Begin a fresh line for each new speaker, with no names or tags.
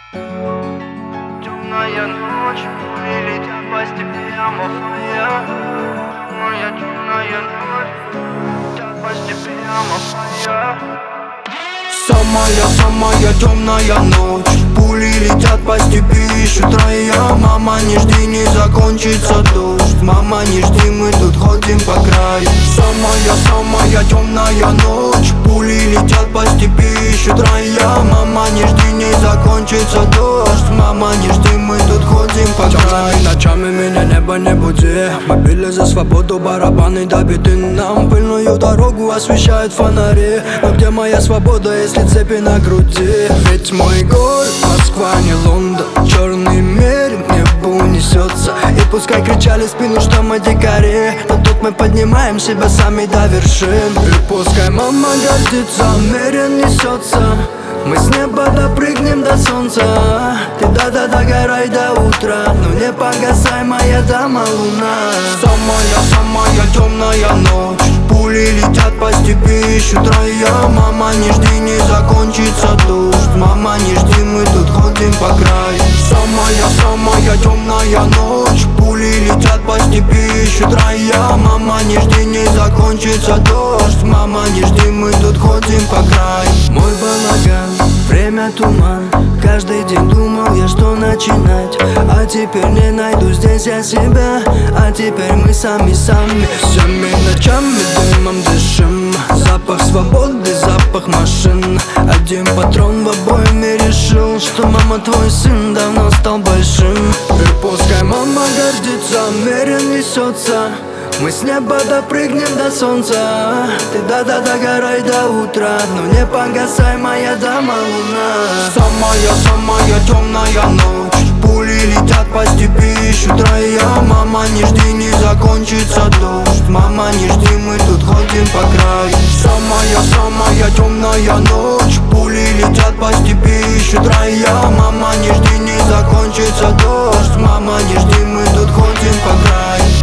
Темная ночь, пули летят по степям фая. Моя темная ночь, летят по степям фая. Самая темная ночь, пули летят по степи, ищут рая. Мама, не жди, не закончится дождь. Мама, не жди, мы тут ходим по краю. Самая темная ночь, пули летят по степи, ищут рая. Мама, не жди, не закончится дождь. Мама, не жди, мы тут ходим по краю.
Темными ночами меня небо не буди. Мы били за свободу, барабаны добиты нам. Пыльную дорогу освещают фонари. Но где моя свобода, если цепи на груди? Ведь мой город Москва, не Лондон. Черный мерин к небу несется. И пускай кричали в спину, что мы дикари, но тут мы поднимаем себя сами до вершин. И пускай мама гордится, мерин несется. Мы с неба допрыгнем до солнца. Ты да-да-да горай до утра, но не погасай, моя дама луна.
Самая темная ночь, пули летят по степи, ищут рая. Мама, не жди, не закончится дождь. Мама, не жди, мы тут ходим по краю. Самая темная ночь, пули летят по степи, ищут рая. Мама, не жди, не закончится дождь. Мама, не жди, мы тут ходим по краю.
Мой балаган, время туман. Каждый день думал я, что начинать, а теперь не найду здесь я себя. А теперь мы сами всеми ночами дымом дышим. Запах свободы, запах машин. Один патрон в обоими решил, что мама, твой сын давно стал большим. И пускай мама гордится, мерин несется. Мы с неба допрыгнем до солнца. Ты да-да-да горай до утра, но не погасай, моя дама луна.
Самая темная ночь, пули летят по степи, ищут рая. Мама, не жди, не закончится дождь. Мама, не жди, мы тут ходим по краю. Самая темная ночь, пули летят по степи, ищут рая. Мама, не жди, не закончится дождь. Мама, не жди, мы тут ходим по краю.